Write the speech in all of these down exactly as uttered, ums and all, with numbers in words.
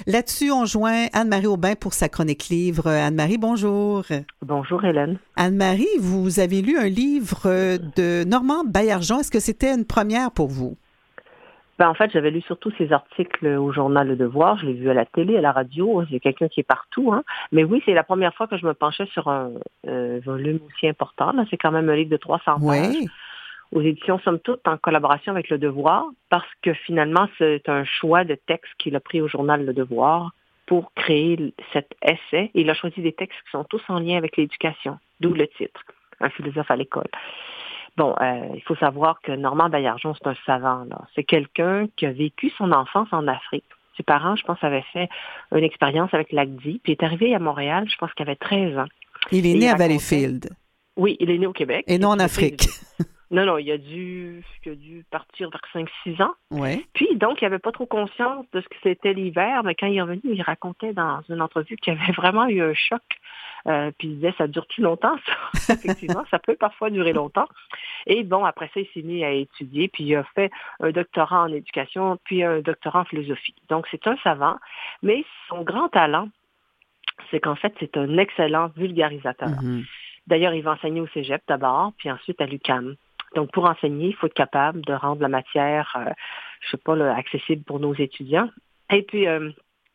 Là-dessus, on joint Anne-Marie Aubin pour sa chronique livre. Anne-Marie, bonjour. Bonjour Hélène. Anne-Marie, vous avez lu un livre de Normand Baillargeon. Est-ce que c'était une première pour vous? Ben, en fait, j'avais lu surtout ses articles au journal Le Devoir. Je l'ai vu à la télé, à la radio. C'est quelqu'un qui est partout. Hein. Mais oui, c'est la première fois que je me penchais sur un euh, volume aussi important. Là. C'est quand même un livre de trois cents pages. Oui. Aux éditions Somme Toute, en collaboration avec Le Devoir, parce que finalement, c'est un choix de texte qu'il a pris au journal Le Devoir pour créer cet essai. Il a choisi des textes qui sont tous en lien avec l'éducation, d'où le titre, Un philosophe à l'école. Bon, euh, il faut savoir que Normand Baillargeon, c'est un savant. Là. C'est quelqu'un qui a vécu son enfance en Afrique. Ses parents, je pense, avaient fait une expérience avec l'A C D I, puis est arrivé à Montréal, je pense qu'il avait treize ans. Il est Et né il à racontait... Valleyfield. Oui, il est né au Québec. Et non en Afrique. Non, non, il a dû, il a dû partir vers cinq six ans. Oui. Puis, donc, il n'avait pas trop conscience de ce que c'était l'hiver, mais quand il est revenu, il racontait dans une entrevue qu'il avait vraiment eu un choc. Euh, puis il disait, ça dure plus longtemps, ça. Effectivement, ça peut parfois durer longtemps. Et bon, après ça, il s'est mis à étudier, puis il a fait un doctorat en éducation, puis un doctorat en philosophie. Donc, c'est un savant, mais son grand talent, c'est qu'en fait, c'est un excellent vulgarisateur. Mm-hmm. D'ailleurs, il va enseigner au cégep d'abord, puis ensuite à l'U Q A M. Donc, pour enseigner, il faut être capable de rendre la matière, euh, je sais pas, là, accessible pour nos étudiants. Et puis, euh,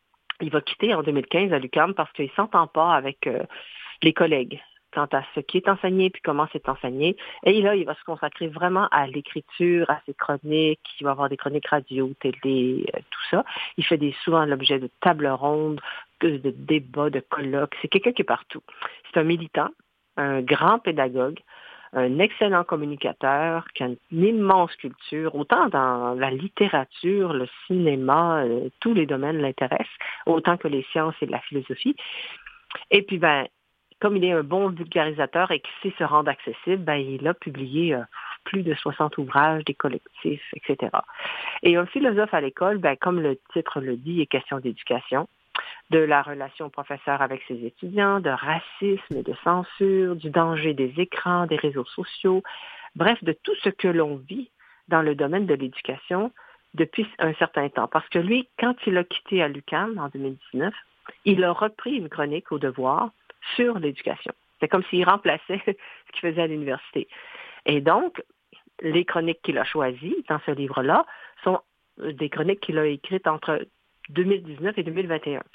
il va quitter en deux mille quinze à l'U Q A M parce qu'il ne s'entend pas avec euh, les collègues quant à ce qui est enseigné puis comment c'est enseigné. Et là, il va se consacrer vraiment à l'écriture, à ses chroniques. Il va avoir des chroniques radio, télé, euh, tout ça. Il fait des, souvent l'objet de tables rondes, de, de débats, de colloques. C'est quelqu'un qui est partout. C'est un militant, un grand pédagogue, un excellent communicateur qui a une immense culture, autant dans la littérature, le cinéma, euh, tous les domaines l'intéressent, autant que les sciences et la philosophie. Et puis, ben, comme il est un bon vulgarisateur et qu'il sait se rendre accessible, ben, il a publié euh, plus de soixante ouvrages, des collectifs, et cetera. Et un philosophe à l'école, ben, comme le titre le dit, est question d'éducation, de la relation professeur avec ses étudiants, de racisme et de censure, du danger des écrans, des réseaux sociaux, bref, de tout ce que l'on vit dans le domaine de l'éducation depuis un certain temps. Parce que lui, quand il a quitté à l'U Q A M en deux mille dix-neuf, il a repris une chronique au Devoir sur l'éducation. C'est comme s'il remplaçait ce qu'il faisait à l'université. Et donc, les chroniques qu'il a choisies dans ce livre-là sont des chroniques qu'il a écrites entre deux mille dix-neuf et deux mille vingt et un.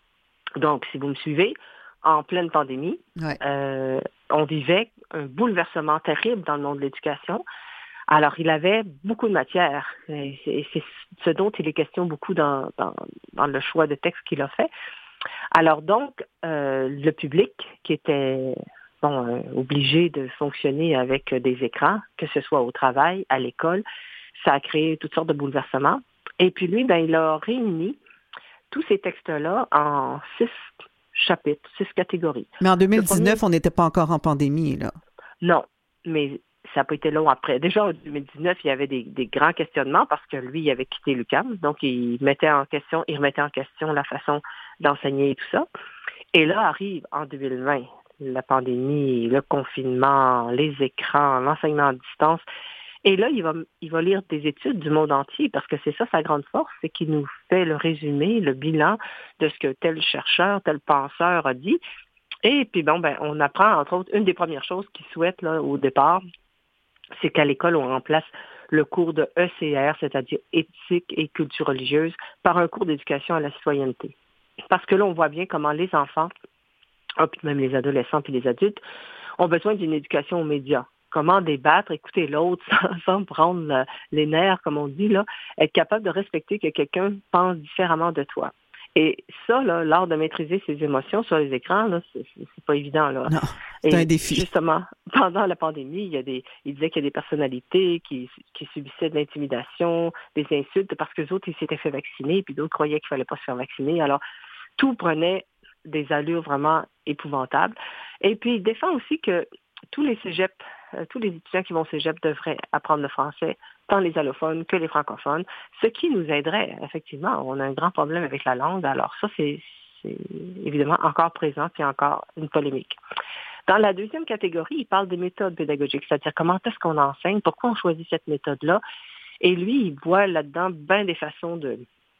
Donc, si vous me suivez, en pleine pandémie, Ouais. euh, on vivait un bouleversement terrible dans le monde de l'éducation. Alors, il avait beaucoup de matière. Et c'est, c'est ce dont il est question beaucoup dans, dans, dans le choix de texte qu'il a fait. Alors donc, euh, le public qui était bon, euh, obligé de fonctionner avec des écrans, que ce soit au travail, à l'école, ça a créé toutes sortes de bouleversements. Et puis lui, ben, il a réuni tous ces textes-là en six chapitres, six catégories. Mais en deux mille dix-neuf, premier... on n'était pas encore en pandémie, là. Non, mais ça n'a pas été long après. Déjà, en deux mille dix-neuf, il y avait des, des grands questionnements parce que lui, il avait quitté l'U Q A M. Donc, il mettait en question, il remettait en question la façon d'enseigner et tout ça. Et là arrive en deux mille vingt, la pandémie, le confinement, les écrans, l'enseignement à distance. Et là, il va, il va lire des études du monde entier parce que c'est ça sa grande force, c'est qu'il nous fait le résumé, le bilan de ce que tel chercheur, tel penseur a dit. Et puis bon, ben, on apprend, entre autres, une des premières choses qu'il souhaite là, au départ, c'est qu'à l'école, on remplace le cours de E C R, c'est-à-dire éthique et culture religieuse, par un cours d'éducation à la citoyenneté. Parce que là, on voit bien comment les enfants, oh, puis même les adolescents puis les adultes, ont besoin d'une éducation aux médias. Comment débattre, écouter l'autre sans, sans prendre le, les nerfs, comme on dit, là, être capable de respecter que quelqu'un pense différemment de toi. Et ça, là, l'art de maîtriser ses émotions sur les écrans, là, c'est, c'est pas évident, là. Non, c'est Et un défi. justement, pendant la pandémie, il y a des, il disait qu'il y a des personnalités qui, qui subissaient de l'intimidation, des insultes, parce que les autres, ils s'étaient fait vacciner, puis d'autres croyaient qu'il fallait pas se faire vacciner. Alors, tout prenait des allures vraiment épouvantables. Et puis, il défend aussi que tous les cégeps, euh, tous les étudiants qui vont au cégep devraient apprendre le français, tant les allophones que les francophones, ce qui nous aiderait, effectivement. On a un grand problème avec la langue, alors ça, c'est, c'est évidemment encore présent, puis encore une polémique. Dans la deuxième catégorie, il parle des méthodes pédagogiques, c'est-à-dire comment est-ce qu'on enseigne, pourquoi on choisit cette méthode-là. Et lui, il voit là-dedans bien des façons de,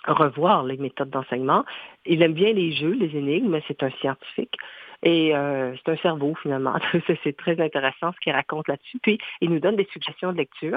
revoir les méthodes d'enseignement. Il aime bien les jeux, les énigmes, mais c'est un scientifique. Et euh, c'est un cerveau, finalement. C'est très intéressant ce qu'il raconte là-dessus. Puis, il nous donne des suggestions de lecture.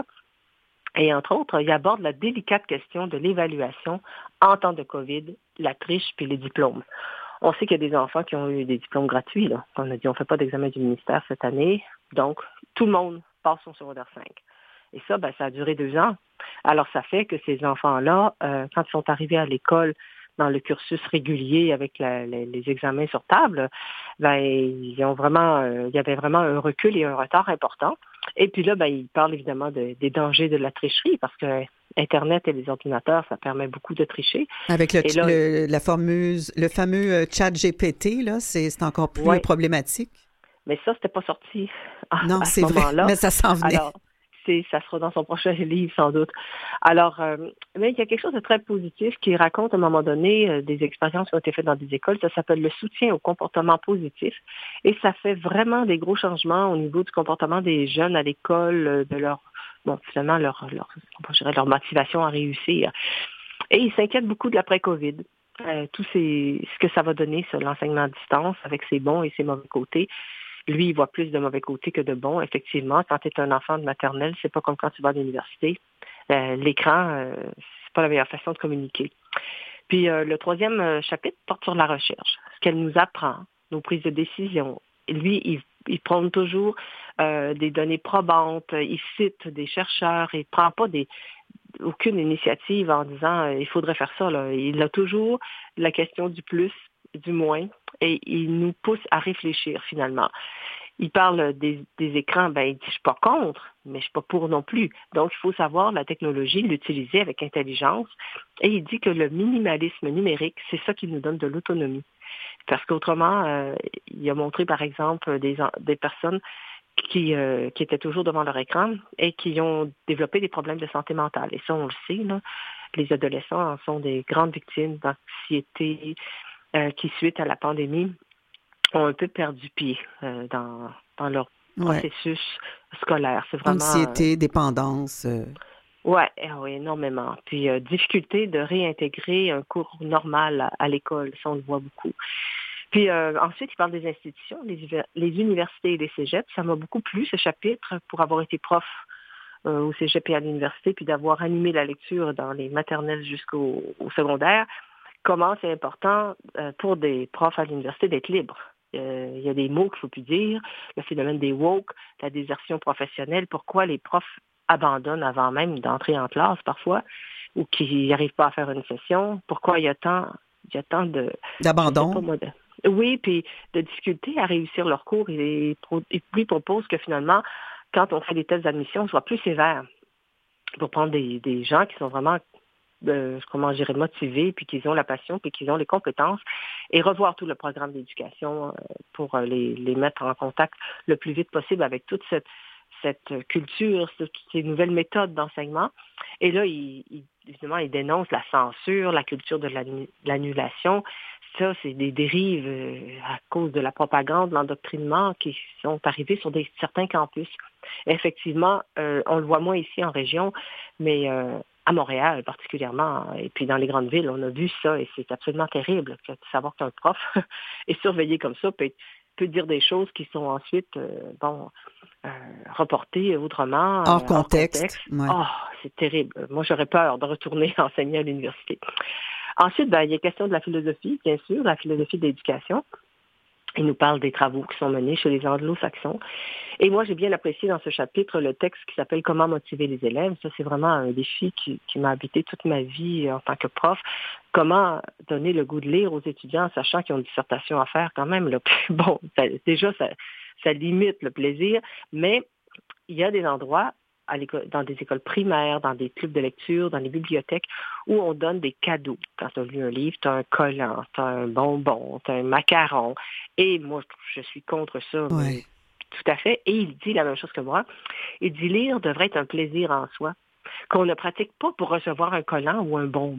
Et entre autres, il aborde la délicate question de l'évaluation en temps de COVID, la triche puis les diplômes. On sait qu'il y a des enfants qui ont eu des diplômes gratuits. Là. On a dit on ne fait pas d'examen du ministère cette année. Donc, tout le monde passe son secondaire cinq. Et ça, ben, ça a duré deux ans. Alors, ça fait que ces enfants-là, euh, quand ils sont arrivés à l'école, dans le cursus régulier avec la, les, les examens sur table, ben, ils ont vraiment, euh, il y avait vraiment un recul et un retard important. Et puis là, ben, il parle évidemment de, des dangers de la tricherie parce que Internet et les ordinateurs, ça permet beaucoup de tricher. Avec le, et là, le, la fameuse, le fameux euh, chat G P T, là, c'est, c'est encore plus ouais, problématique. mais ça, c'était pas sorti à, Non, à c'est ce vrai, moment-là. mais ça s'en venait. Alors, c'est, ça sera dans son prochain livre, sans doute. Alors, euh, mais il y a quelque chose de très positif qui raconte à un moment donné euh, des expériences qui ont été faites dans des écoles. Ça s'appelle le soutien au comportement positif. Et ça fait vraiment des gros changements au niveau du comportement des jeunes à l'école, euh, de leur, bon, finalement, leur, leur, je dirais, leur motivation à réussir. Et ils s'inquiètent beaucoup de l'après-COVID. Euh, tout ces, ce que ça va donner sur l'enseignement à distance avec ses bons et ses mauvais côtés. Lui, il voit plus de mauvais côtés que de bons. Effectivement, quand tu es un enfant de maternelle, c'est pas comme quand tu vas à l'université. Euh, l'écran, euh, c'est pas la meilleure façon de communiquer. Puis euh, le troisième euh, chapitre porte sur la recherche, ce qu'elle nous apprend, nos prises de décision. Et lui, il, il prône toujours euh, des données probantes, il cite des chercheurs, il prend pas des aucune initiative en disant euh, il faudrait faire ça. Là. Il a toujours la question du plus, du moins, et il nous pousse à réfléchir finalement. Il parle des, des écrans, ben il dit je suis pas contre, mais je suis pas pour non plus. Donc il faut savoir la technologie, l'utiliser avec intelligence. Et il dit que le minimalisme numérique, c'est ça qui nous donne de l'autonomie. Parce qu'autrement, euh, il a montré par exemple des, des personnes qui, euh, qui étaient toujours devant leur écran et qui ont développé des problèmes de santé mentale. Et ça, on le sait, là, les adolescents en sont des grandes victimes d'anxiété euh, qui, suite à la pandémie, ont un peu perdu pied euh, dans, dans leur Ouais. processus scolaire. C'est vraiment... Anxiété, euh... dépendance. Euh... Oui, oui, énormément. Puis, euh, difficulté de réintégrer un cours normal à, à l'école. Ça, on le voit beaucoup. Puis euh, ensuite, il parle des institutions, les, les universités et les cégeps. Ça m'a beaucoup plu, ce chapitre, pour avoir été prof euh, au cégep et à l'université, puis d'avoir animé la lecture dans les maternelles jusqu'au au secondaire. Comment c'est important euh, pour des profs à l'université d'être libres. Euh, il y a des mots qu'il ne faut plus dire, le phénomène des woke, la désertion professionnelle, pourquoi les profs abandonnent avant même d'entrer en classe parfois, ou qu'ils n'arrivent pas à faire une session, pourquoi il y a tant, il y a tant de... D'abandon. Je sais pas, moi, de, oui, puis de difficulté à réussir leur cours. Et lui propose que finalement, quand on fait des tests d'admission, on soit plus sévère pour prendre des, des gens qui sont vraiment, euh, comment je dirais, motivés, puis qu'ils ont la passion, puis qu'ils ont les compétences, et revoir tout le programme d'éducation euh, pour les, les mettre en contact le plus vite possible avec toute cette, cette culture, toutes ces nouvelles méthodes d'enseignement. Et là, il, il, évidemment, il dénonce la censure, la culture de l'annulation. Ça, c'est des dérives euh, à cause de la propagande, l'endoctrinement qui sont arrivés sur des, certains campus. Effectivement, euh, on le voit moins ici en région, mais euh, à Montréal particulièrement, et puis dans les grandes villes, on a vu ça et c'est absolument terrible de savoir qu'un prof est surveillé comme ça, peut, peut dire des choses qui sont ensuite, euh, bon, euh, reportées autrement. Hors euh, contexte. Hors contexte. Ouais. Oh, c'est terrible. Moi, j'aurais peur de retourner enseigner à l'université. Ensuite, ben, il y a question de la philosophie, bien sûr, la philosophie de l'éducation. Il nous parle des travaux qui sont menés chez les anglo-saxons. Et moi, j'ai bien apprécié dans ce chapitre le texte qui s'appelle « Comment motiver les élèves ». Ça, c'est vraiment un défi qui, qui m'a habité toute ma vie en tant que prof. Comment donner le goût de lire aux étudiants, sachant qu'ils ont une dissertation à faire quand même. Là. Bon, ça, déjà, ça, ça limite le plaisir, mais il y a des endroits à dans des écoles primaires, dans des clubs de lecture, dans les bibliothèques, où on donne des cadeaux. Quand tu as lu un livre, tu as un collant, tu as un bonbon, tu as un macaron. Et moi, je suis contre ça, ouais. mais tout à fait. Et il dit la même chose que moi. Il dit lire devrait être un plaisir en soi, qu'on ne pratique pas pour recevoir un collant ou un bonbon.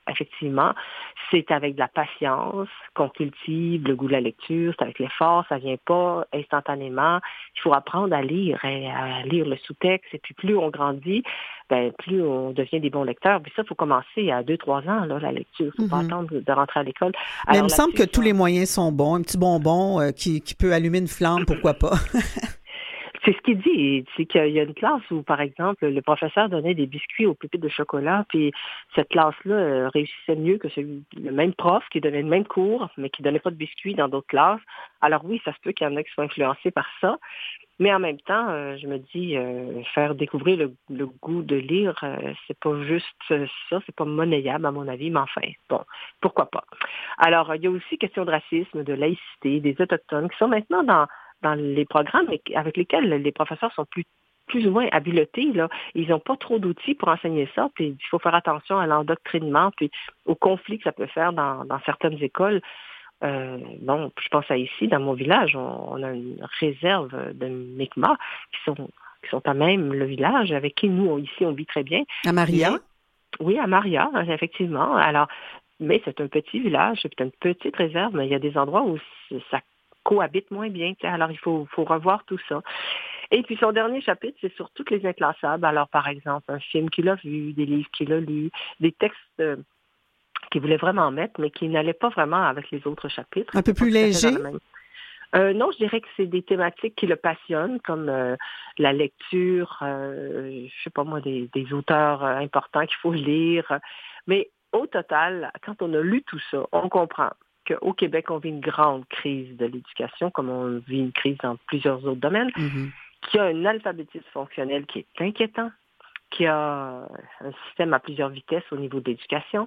effectivement, c'est avec de la patience qu'on cultive le goût de la lecture, c'est avec l'effort, ça vient pas instantanément. Il faut apprendre à lire, et à lire le sous-texte, et puis plus on grandit, ben plus on devient des bons lecteurs. Puis ça, il faut commencer à deux, trois ans, là, la lecture. Il ne faut mm-hmm. pas attendre de rentrer à l'école. Mais Alors, il me semble que tous les moyens sont bons. Un petit bonbon euh, qui, qui peut allumer une flamme, pourquoi pas? C'est ce qu'il dit, c'est qu'il y a une classe où, par exemple, le professeur donnait des biscuits aux pépites de chocolat, puis cette classe-là euh, réussissait mieux que celui, le même prof qui donnait le même cours, mais qui ne donnait pas de biscuits dans d'autres classes. Alors oui, ça se peut qu'il y en a qui soient influencés par ça, mais en même temps, euh, je me dis, euh, faire découvrir le, le goût de lire, euh, c'est pas juste ça, c'est pas monnayable à mon avis, mais enfin, bon, pourquoi pas. Alors, il y a aussi question de racisme, de laïcité, des Autochtones qui sont maintenant dans dans les programmes avec lesquels les professeurs sont plus, plus ou moins habilités. Là. Ils n'ont pas trop d'outils pour enseigner ça, puis il faut faire attention à l'endoctrinement, puis au conflit que ça peut faire dans, dans certaines écoles. Euh, bon, je pense à ici, dans mon village, on, on a une réserve de Mi'kmaq qui sont, qui sont à même le village, avec qui nous, on, ici, on vit très bien. À Maria? Mais, oui, à Maria, effectivement. Alors, mais c'est un petit village, c'est une petite réserve, mais il y a des endroits où ça cohabitent moins bien. Alors, il faut, faut revoir tout ça. Et puis, son dernier chapitre, c'est sur toutes les inclassables. Alors, par exemple, un film qu'il a vu, des livres qu'il a lus, des textes euh, qu'il voulait vraiment mettre, mais qui n'allaient pas vraiment avec les autres chapitres. Un peu plus léger? Euh, non, je dirais que c'est des thématiques qui le passionnent, comme euh, la lecture, euh, je sais pas moi, des, des auteurs euh, importants qu'il faut lire. Mais au total, quand on a lu tout ça, on comprend qu'au Québec, on vit une grande crise de l'éducation, comme on vit une crise dans plusieurs autres domaines, mm-hmm. qu'il y a un alphabétisme fonctionnel qui est inquiétant, qu'il y a un système à plusieurs vitesses au niveau de l'éducation,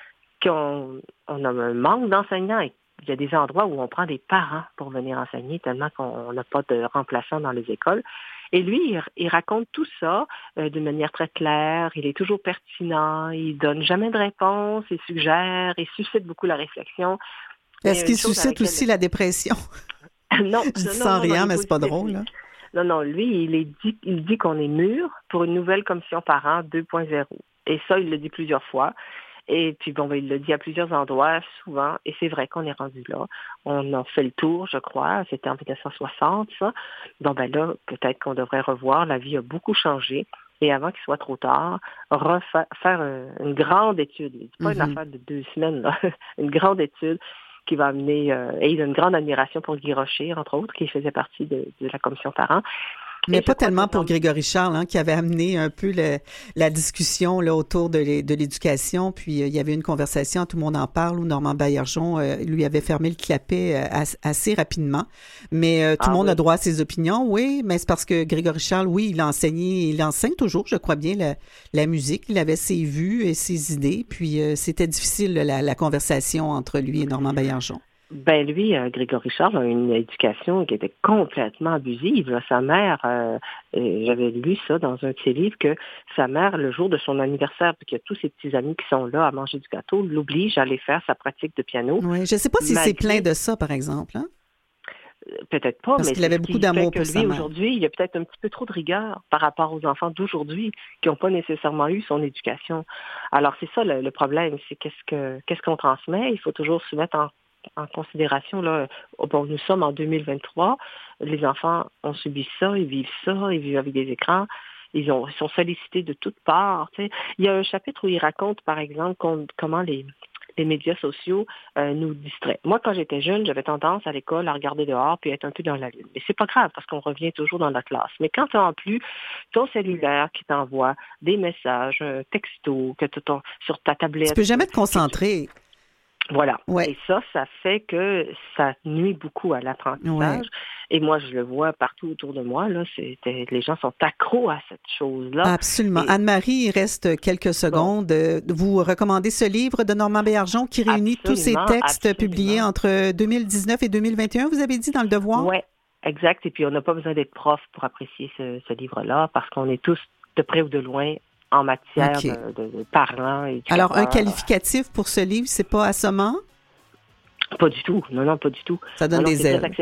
qu'on on a un manque d'enseignants et il y a des endroits où on prend des parents pour venir enseigner tellement qu'on n'a pas de remplaçants dans les écoles. Et lui, il, il raconte tout ça euh, d'une manière très claire. Il est toujours pertinent. Il donne jamais de réponse. Il suggère. Il suscite beaucoup la réflexion. Est-ce qu'il suscite aussi elle... la dépression? Non. Je dis non, sans non, rien, non, mais c'est pas drôle. Là. Non, non. Lui, il, est dit, il dit qu'on est mûr pour une nouvelle commission parents deux point zéro. Et ça, il le dit plusieurs fois. Et puis, bon, ben, il le dit à plusieurs endroits, souvent, et c'est vrai qu'on est rendu là. On a fait le tour, je crois, c'était en dix-neuf cent soixante, ça. Donc, ben là, peut-être qu'on devrait revoir, la vie a beaucoup changé, et avant qu'il soit trop tard, refaire faire une grande étude, pas mm-hmm. une affaire de deux semaines, là, une grande étude qui va amener, euh, et il a une grande admiration pour Guy Rocher, entre autres, qui faisait partie de, de la commission parents. Mais et pas tellement pour Grégory Charles, hein, qui avait amené un peu le, la discussion là, autour de, l'é, de l'éducation. Puis euh, il y avait une conversation, tout le monde en parle, où Normand Baillargeon euh, lui avait fermé le clapet euh, as, assez rapidement. Mais euh, tout ah, le monde oui. a droit à ses opinions, oui. Mais c'est parce que Grégory Charles, oui, il a enseigné, il enseigne toujours, je crois bien, la, la musique. Il avait ses vues et ses idées. Puis euh, c'était difficile, la, la conversation entre lui et Normand Baillargeon. Ben lui, euh, Grégory Charles a une éducation qui était complètement abusive. Là. Sa mère, euh, euh, j'avais lu ça dans un de ses livres, que sa mère, le jour de son anniversaire, puis qu'il y a tous ses petits amis qui sont là à manger du gâteau, l'oblige à aller faire sa pratique de piano. Oui, je ne sais pas si c'est plein de ça, par exemple. Hein? Peut-être pas, Parce mais qu'il avait beaucoup d'amour pour lui, sa mère. Aujourd'hui, il y a peut-être un petit peu trop de rigueur par rapport aux enfants d'aujourd'hui qui n'ont pas nécessairement eu son éducation. Alors c'est ça le, le problème, c'est qu'est-ce que qu'est-ce qu'on transmet. Il faut toujours se mettre en en considération, là, bon, nous sommes en deux mille vingt-trois, les enfants ont subi ça, ils vivent ça, ils vivent avec des écrans, ils, ont, ils sont sollicités de toutes parts. Tu sais. Il y a un chapitre où il raconte, par exemple, comment les, les médias sociaux euh, nous distraient. Moi, quand j'étais jeune, j'avais tendance à l'école à regarder dehors puis être un peu dans la lune. Mais c'est pas grave parce qu'on revient toujours dans la classe. Mais quand tu as en plus ton cellulaire qui t'envoie des messages, un texto, que tu ton, sur ta tablette... Tu peux jamais te concentrer. Voilà. Ouais. Et ça, ça fait que ça nuit beaucoup à l'apprentissage. Ouais. Et moi, je le vois partout autour de moi. Là, c'est, les gens sont accros à cette chose-là. Absolument. Et... Anne-Marie, il reste quelques secondes. Bon. Vous recommandez ce livre de Normand Baillargeon qui réunit absolument, tous ces textes absolument. publiés entre deux mille dix-neuf et deux mille vingt et un, vous avez dit, dans Le Devoir? Oui, exact. Et puis, on n'a pas besoin d'être prof pour apprécier ce, ce livre-là parce qu'on est tous, de près ou de loin, en matière okay. de, de, de parents. Et alors, un qualificatif pour ce livre, c'est pas assommant? Pas du tout. Non, non, pas du tout. Ça donne non, des c'est ailes. très accessible.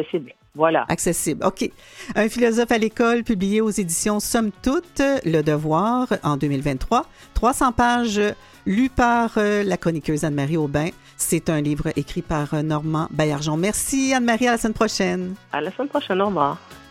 Voilà. Accessible. OK. Un philosophe à l'école, publié aux éditions Somme Toute, Le Devoir, en deux mille vingt-trois. trois cents pages, lues par euh, la chroniqueuse Anne-Marie Aubin. C'est un livre écrit par euh, Normand Baillargeon. Merci Anne-Marie, à la semaine prochaine. À la semaine prochaine, au revoir.